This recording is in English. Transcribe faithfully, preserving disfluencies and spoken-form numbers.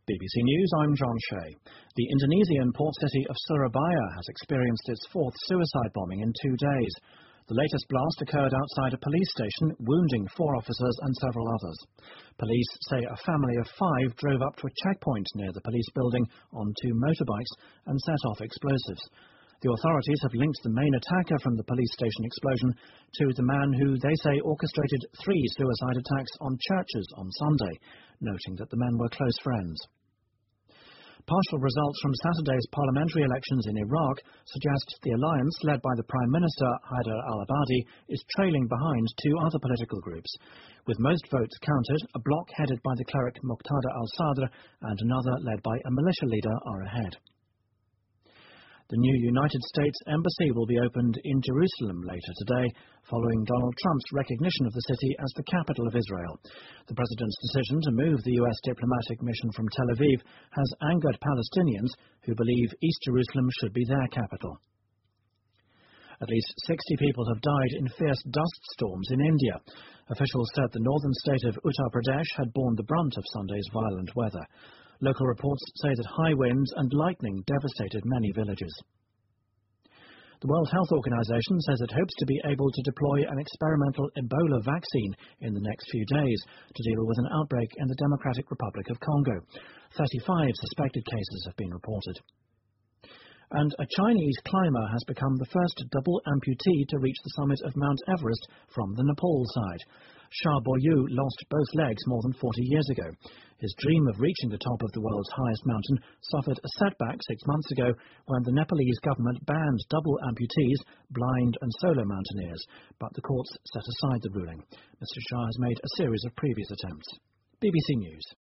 B B C News, I'm John Shea. The Indonesian port city of Surabaya has experienced its fourth suicide bombing in two days. The latest blast occurred outside a police station, wounding four officers and several others. Police say a family of five drove up to a checkpoint near the police building on two motorbikes and set off explosives. The authorities have linked the main attacker from the police station explosion to the man who they say orchestrated three suicide attacks on churches on Sunday, noting that the men were close friends. Partial results from Saturday's parliamentary elections in Iraq suggest the alliance led by the Prime Minister Haider al-Abadi is trailing behind two other political groups. With most votes counted, a bloc headed by the cleric Muqtada al-Sadr and another led by a militia leader are ahead. The new United States Embassy will be opened in Jerusalem later today, following Donald Trump's recognition of the city as the capital of Israel. The president's decision to move the U S diplomatic mission from Tel Aviv has angered Palestinians who believe East Jerusalem should be their capital. At least sixty people have died in fierce dust storms in India. Officials said the northern state of Uttar Pradesh had borne the brunt of Sunday's violent weather. Local reports say that high winds and lightning devastated many villages. The World Health Organization says it hopes to be able to deploy an experimental Ebola vaccine in the next few days to deal with an outbreak in the Democratic Republic of Congo. thirty-five suspected cases have been reported. And a Chinese climber has become the first double amputee to reach the summit of Mount Everest from the Nepal side. Sha Boyu lost both legs more than forty years ago. His dream of reaching the top of the world's highest mountain suffered a setback six months ago when the Nepalese government banned double amputees, blind and solo mountaineers, but the courts set aside the ruling. Mister Shah has made a series of previous attempts. B B C News.